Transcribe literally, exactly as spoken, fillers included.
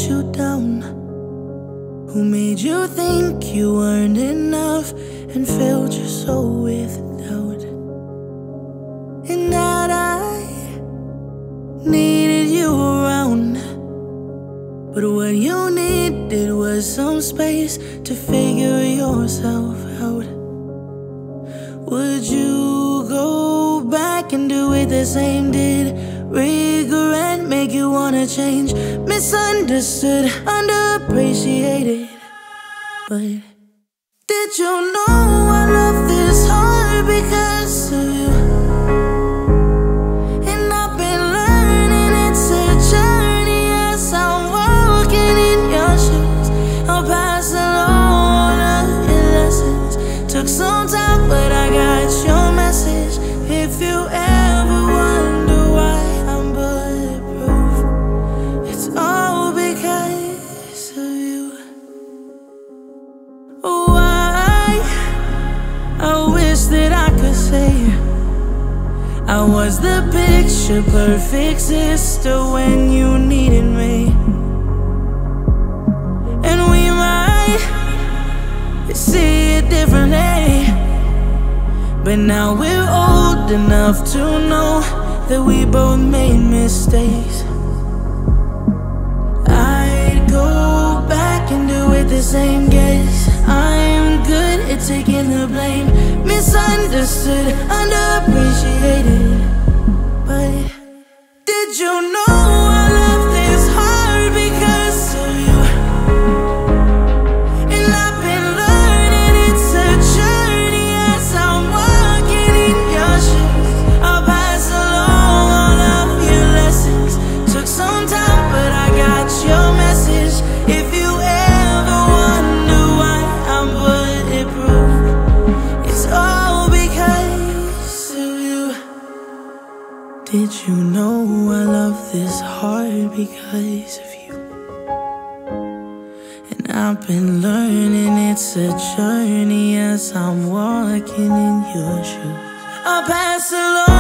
you down? Who made you think you weren't enough and filled your soul with doubt? And that I needed you around, but what you needed was some space to figure yourself out. Would you go back and do it the same? Did regret make you wanna change? Misunderstood, underappreciated. But did you know I love this hard because of you? And I've been learning it's a journey as I'm walking in your shoes. I'll pass along all of your lessons. Took some time, but I got your message. If you ever wonder why I'm bulletproof, it's all because of you. Oh, I, I wish that I could say I was the picture perfect sister when you needed me. And we might see it differently, but now we're old enough to know that we both made mistakes. I'd go back and do it the same. Guess I'm good at taking the blame. Misunderstood, underappreciated. But did you know I love this hard because of you? And I've been learning it's a journey as I'm walking in your shoes. I'll pass along all of your lessons. Took some time, but I got your message. If you ever wonder why I'm bulletproof, it's all because of you. Did you know I love this hard because of you? And I've been learning it's a journey as I'm walking in your shoes. I'll pass along